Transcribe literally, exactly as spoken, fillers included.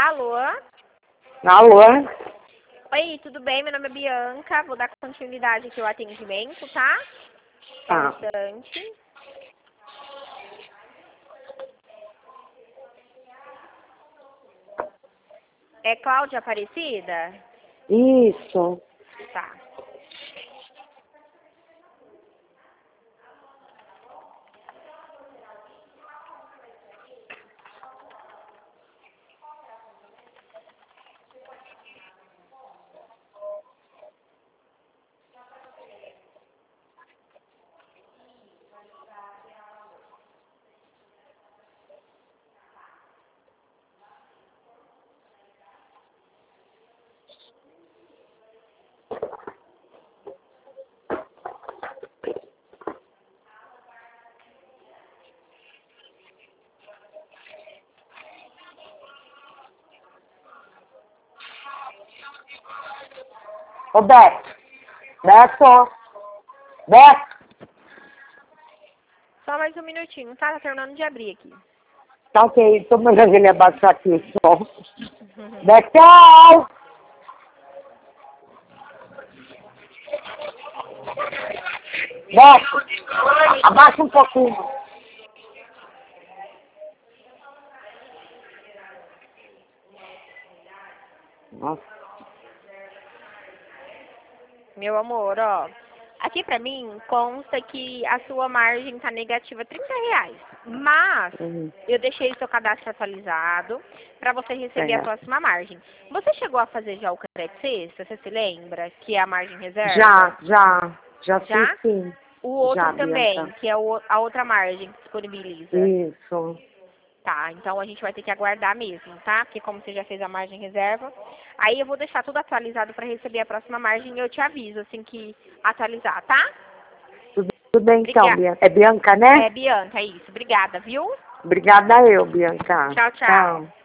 Alô? Alô? Oi, tudo bem? Meu nome é Bianca. Vou dar continuidade aqui ao atendimento, tá? Só um Tá. instante. É Cláudia Aparecida? Isso. Tá. Ô, Beto. Beto. Beto. Só mais um minutinho, tá? Tá terminando de abrir aqui. Tá ok. Tô mandando ele abaixar aqui o som. Betão! Beto. Abaixa um pouquinho. Nossa. Meu amor, ó. Aqui pra mim consta que a sua margem tá negativa trinta reais. Mas Uhum. eu deixei seu cadastro atualizado pra você receber a Certo. próxima margem. Você chegou a fazer já o crédito sexta, você se lembra? Que é a margem reserva? Já, já. Já Já? fiz sim. O outro Já, também, Bianca. que é o- a outra margem que disponibiliza. Isso. Tá, então a gente vai ter que aguardar mesmo, tá? Porque como você já fez a margem reserva, aí eu vou deixar tudo atualizado para receber a próxima margem e eu te aviso assim que atualizar, tá? Tudo, tudo bem então, Obrigada. Bianca. É Bianca, né? É, Bianca, é isso. Obrigada, viu? Obrigada eu, Bianca. Tchau, tchau. Tchau.